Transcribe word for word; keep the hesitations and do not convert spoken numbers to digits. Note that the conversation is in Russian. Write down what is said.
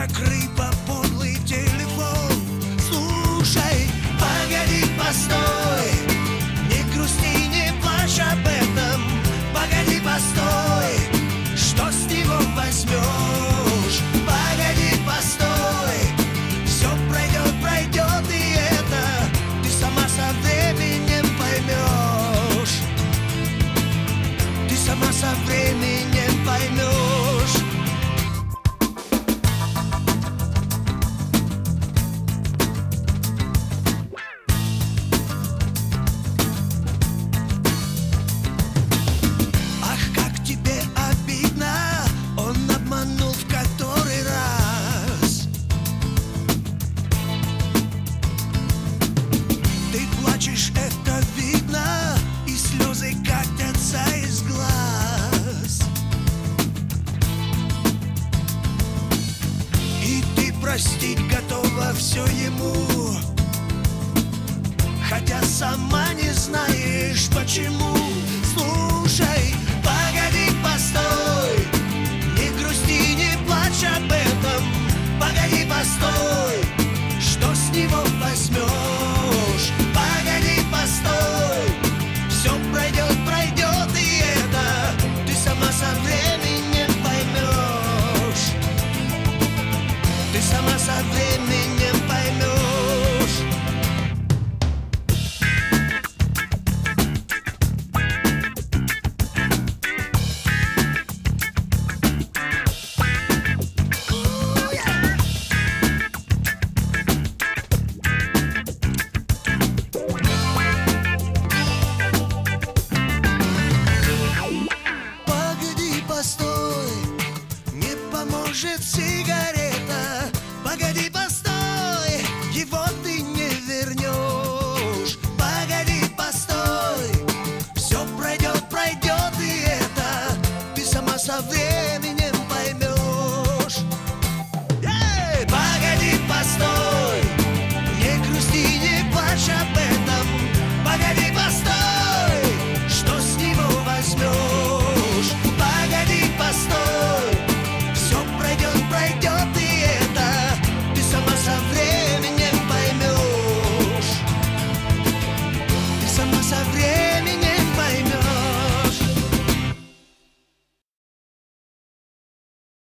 как рыба, подлый телефон. Слушай, погоди, постой, не грусти, не плачь об этом. Погоди, постой, что с него возьмешь? Погоди, постой, все пройдет, пройдет, и это ты сама со временем поймешь. Ты сама со временем поймешь. Это видно, и слезы катятся из глаз. И ты простить готова все ему, хотя сама не знаешь почему. Слушай, погоди, постой, не грусти, не плачь об этом. Погоди, постой, что с него возьмешь? Постой, все пройдет, пройдет, и это ты сама со временем поймешь. Ты сама со временем поймешь. Поможет сигарета. Погоди, постой, его ты не вернешь. Погоди, постой, все пройдет, пройдет, и это ты сама со временем